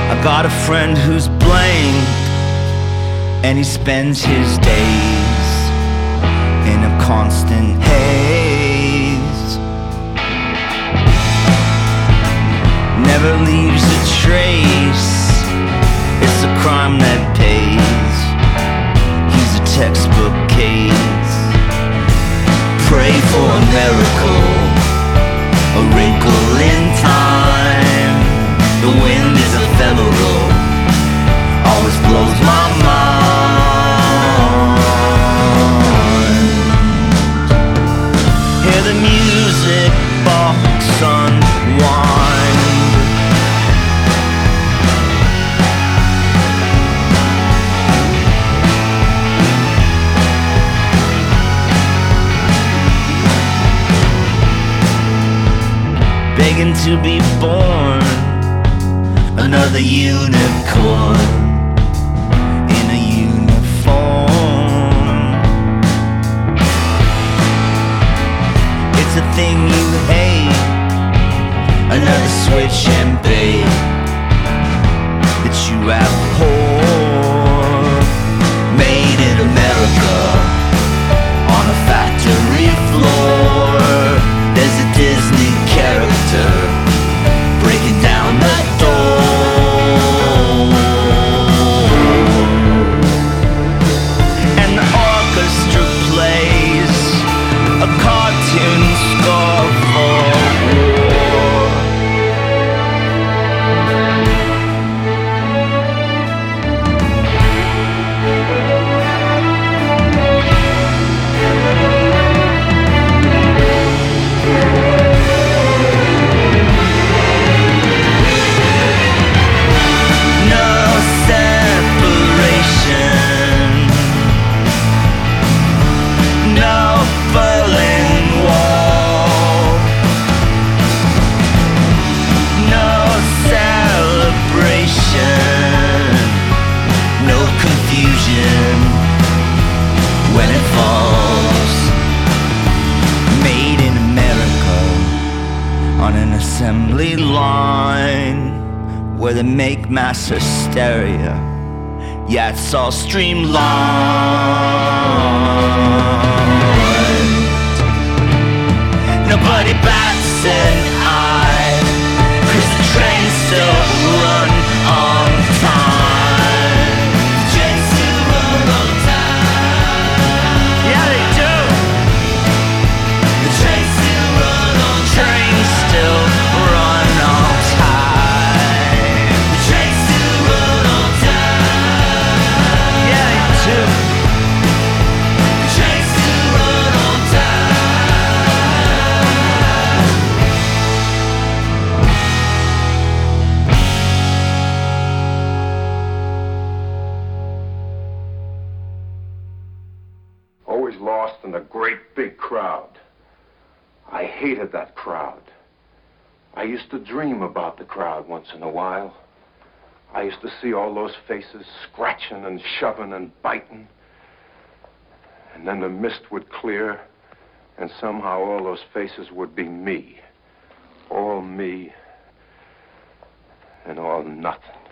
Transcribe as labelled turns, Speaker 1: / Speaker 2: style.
Speaker 1: I got a friend who's blamed, and he spends his days in a constant haze. Never leaves a trace, it's a crime that pays. He's a textbook case. Pray for a miracle, a wrinkle in time. The wind is ephemeral, always blows my mind. Hear the music box unwind. Begging to be born, another unicorn in a uniform. It's a thing you hate, another switch and bait that you abhor. Made in America on a factory floor. There's a Disney character breaking down the door, and the orchestra plays a cartoon score for war. When it falls, made in America on an assembly line where they make mass hysteria. Yeah, it's all streamlined. Nobody bats an eye, 'cause the trains still run on time.
Speaker 2: Always lost in a great big crowd. I hated that crowd. I used to dream about the crowd once in a while. I used to see all those faces scratching and shoving and biting. And then the mist would clear, and somehow all those faces would be me. All me and all nothing.